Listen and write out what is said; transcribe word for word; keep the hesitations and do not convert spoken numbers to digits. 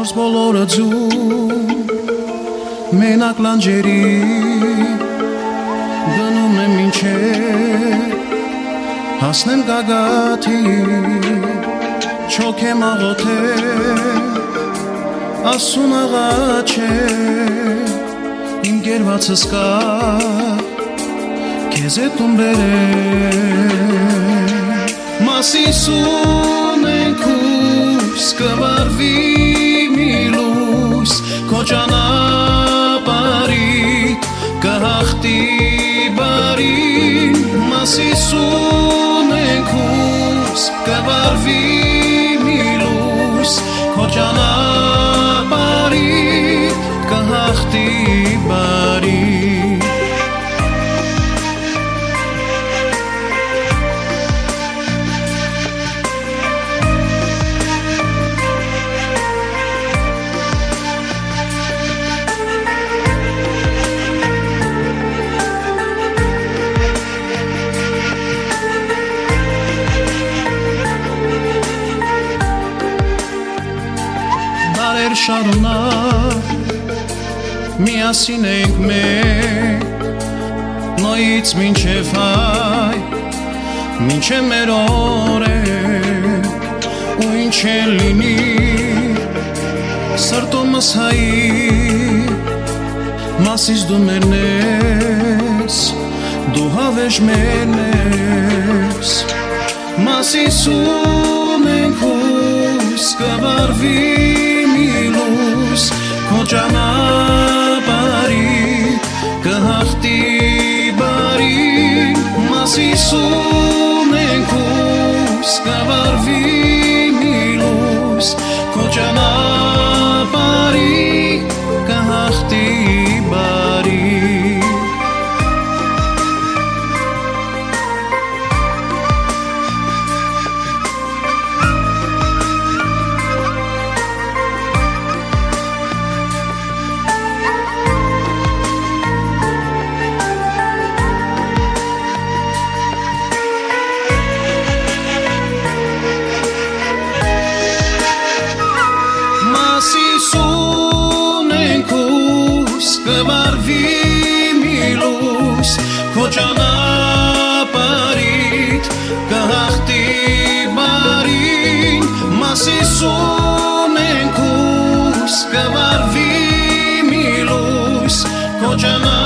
Պարզ բոլորը ձում մենակ լանջերի գնում եմ մինչև հասնեմ գագաթի չոք եմ աղոթել ասուն աղա չէ իմ գերվածս կա քեզ է տուն բերել Մասիսուն ենք ուս կվարվի մի լույս քո ճանապարհիդ կհաղթի բարին Մասիսուն ենք ուս կվարվի մի լույս քո ճանապարհիդ կհաղթի բարին Շարունակ միասին ենք մենք նոյից մինչև հայ մինչև մեր օրեր ու ինչ էլ լինի սրտումս հայի մասից դու մերն ես դու հավեժ մերն ես մասից ունենք ուս կվարվի քո ճանապարհիդ կհաղթի բարին Մասիս ունենք ուս կվարվի մի լույս քո ճանապարհիդ կհաղթի բարին կվարվի մի լույս քո ճանապարհիդ կհաղթի բարին Մասիս ունենք ուս կվարվի մի լույս քո ճանապարհիդ